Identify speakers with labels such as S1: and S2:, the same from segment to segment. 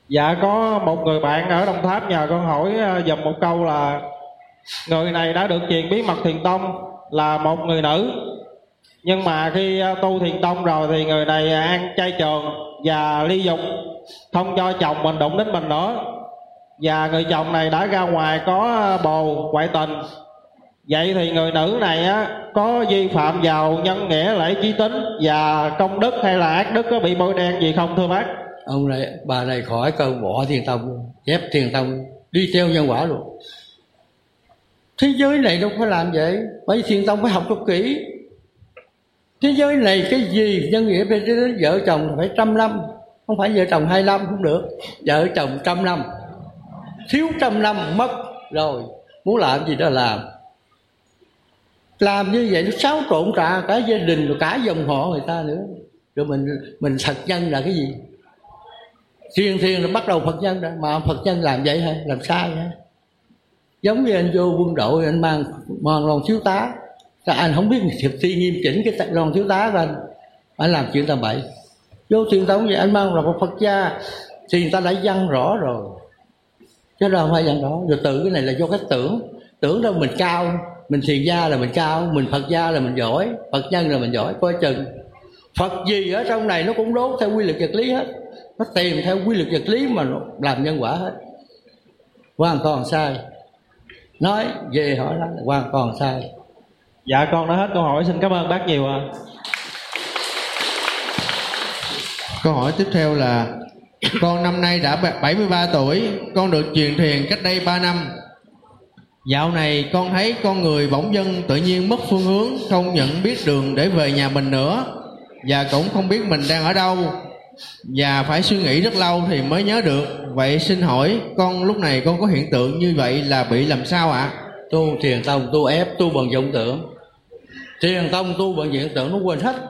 S1: Dạ có một người bạn ở Đồng Tháp nhờ con hỏi dùm một câu là người này đã được truyền bí mật thiền tông, là một người nữ, nhưng mà khi tu thiền tông rồi thì người này ăn chay trường và ly dục, không cho chồng mình đụng đến mình nữa. Và người chồng này đã ra ngoài có bồ ngoại tình. Vậy thì người nữ này có vi phạm vào nhân nghĩa, lễ chí tín và công đức hay là ác đức, có bị bôi đen gì không thưa bác?
S2: Ông này, bà này khỏi cần bỏ thiền tông luôn, dẹp thiền tông, đi theo nhân quả luôn. Thế giới này đâu phải làm vậy, bởi vì thiền tông phải học cho kỹ. Thế giới này cái gì nhân nghĩa phải đến vợ chồng phải 100 năm, không phải vợ chồng 2 năm không được, vợ chồng 100 năm, thiếu 100 năm mất rồi, muốn làm gì đó làm như vậy nó xáo trộn cả gia đình rồi cả dòng họ người ta nữa. Rồi mình Phật nhân là cái gì? Thiền là bắt đầu Phật nhân đó, mà Phật nhân làm vậy hay làm sai hay? Giống như anh vô quân đội anh mang lon thiếu tá, anh không biết thực thi nghiêm chỉnh cái lon thiếu tá của anh làm chuyện tầm bậy. Vô thiền tông vậy anh mang là một Phật gia thì người ta đã văn rõ rồi, chứ đâu không phải văn rõ. Rồi tự cái này là do cái tưởng đâu mình cao, mình thiền gia là mình cao, mình Phật gia là mình giỏi, Phật nhân là mình giỏi. Coi chừng Phật gì ở trong này nó cũng đốt theo quy luật vật lý hết, nó tìm theo quy luật vật lý mà làm nhân quả hết, hoàn toàn sai. Nói về hỏi đó là hoàn toàn sai.
S1: Dạ con đã hết câu hỏi, xin cảm ơn bác nhiều ạ.
S3: Câu hỏi tiếp theo là con năm nay đã 73 tuổi, con được truyền thiền cách đây 3 năm. Dạo này con thấy con người bỗng dưng tự nhiên mất phương hướng, không nhận biết đường để về nhà mình nữa, và cũng không biết mình đang ở đâu, và phải suy nghĩ rất lâu thì mới nhớ được. Vậy xin hỏi con lúc này con có hiện tượng như vậy là bị làm sao ạ?
S2: Tu thiền tông tu ép, tu bằng vọng tưởng. Thiền tông tu bằng vọng tưởng nó quên hết.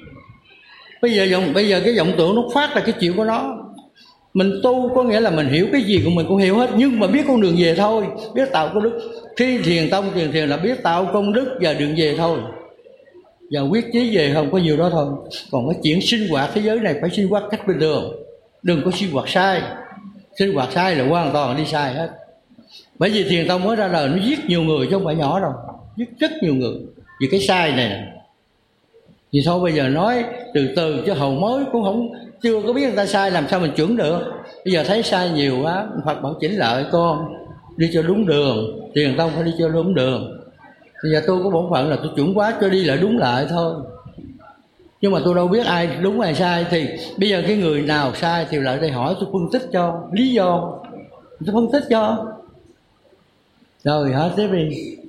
S2: Bây giờ cái vọng tưởng nó phát là cái chuyện của nó. Mình tu có nghĩa là mình hiểu cái gì của mình cũng hiểu hết, nhưng mà biết con đường về thôi, biết tạo công đức. Khi thiền tông thiền là biết tạo công đức và đường về thôi, và quyết chí về không có nhiều đó thôi. Còn cái chuyện sinh hoạt thế giới này phải sinh hoạt cách bình thường, đừng có sinh hoạt sai. Sinh hoạt sai là hoàn toàn đi sai hết. Bởi vì thiền tông mới ra đời nó giết nhiều người chứ không phải nhỏ đâu, giết rất nhiều người vì cái sai này nè. Thì thôi bây giờ nói từ từ, chứ hầu mới cũng chưa có biết người ta sai làm sao mình chuẩn được. Bây giờ thấy sai nhiều quá, Phật bảo chỉnh lại con, đi cho đúng đường. Thiền tông phải đi cho đúng đường. Bây giờ tôi có bổn phận là tôi chuẩn quá cho đi lại đúng lại thôi, nhưng mà tôi đâu biết ai đúng ai sai. Thì bây giờ cái người nào sai thì lại đây hỏi tôi phân tích cho lý do, tôi phân tích cho. Rồi hết tiếp đi.